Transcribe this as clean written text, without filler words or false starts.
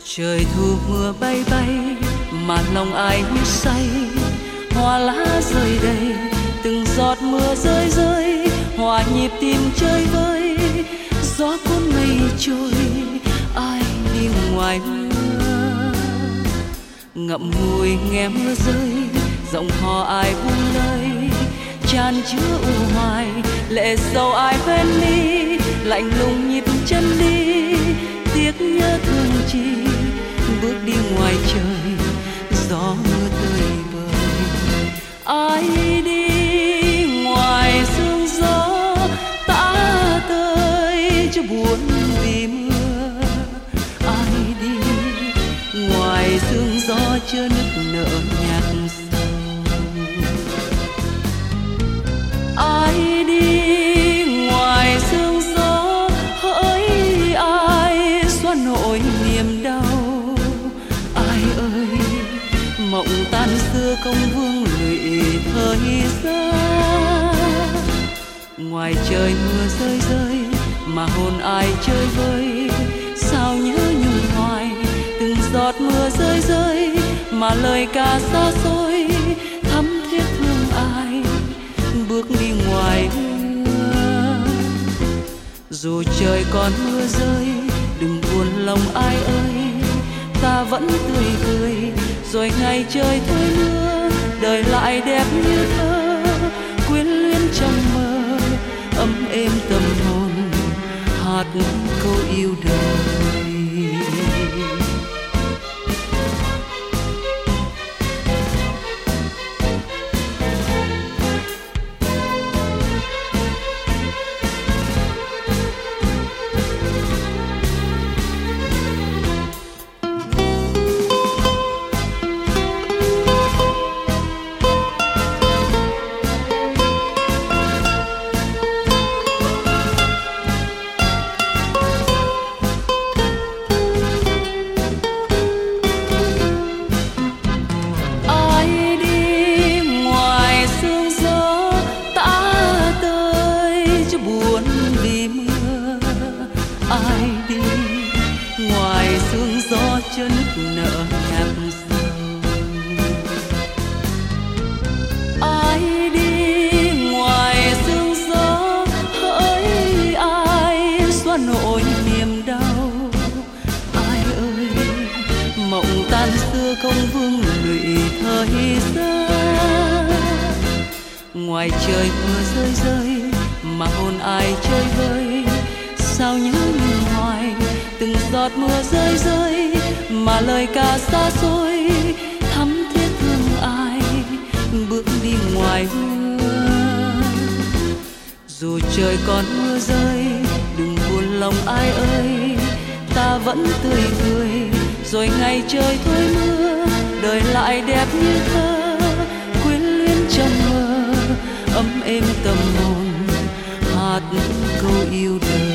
Trời thu mưa bay bay mà lòng ai như say, hoa lá rơi đầy từng giọt mưa rơi rơi, hòa nhịp tim chơi vơi, gió cuốn mây trôi ai đi ngoài mưa. Ngậm ngùi nghe mưa rơi, giọng hò ai buông lời, tràn chứa u hoài lệ sầu ai bên ly, lạnh lùng nhịp chân đi tiếc nhớ thương chi, bước đi ngoài trời gió mưa tươi vời. Ai đi ngoài sương gió tã tơi cho buồn vì mưa, ai đi ngoài sương gió chớ nức nở nhạc sầu. Ai đi ngoài sương gió hỡi ai xóa nỗi niềm đau, ai ơi mộng tan xưa công vương lụy thời gian. Ngoài trời mưa rơi rơi mà hồn ai chơi vơi, sao nhớ nhung hoài từng giọt mưa rơi rơi, mà lời ca xa xôi thắm thiết thương ai bước đi ngoài mưa. Dù trời còn mưa rơi đừng buồn lòng ai ơi, ta vẫn tươi cười rồi ngày trời thôi mưa, đời lại đẹp như thơ quyến luyến trong mơ, ấm êm tâm hồn hát câu yêu đời. Ngoài trời mưa rơi rơi mà hồn ai chơi vơi, sao nhớ nhung hoài từng giọt mưa rơi rơi, mà lời ca xa xôi thắm thiết thương ai bước đi ngoài mưa. Dù trời còn mưa rơi đừng buồn lòng ai ơi, ta vẫn tươi cười rồi ngày trời thôi mưa, đời lại đẹp như thơ quyến luyến trong mơ, ấm êm tâm hồn hát câu yêu đời.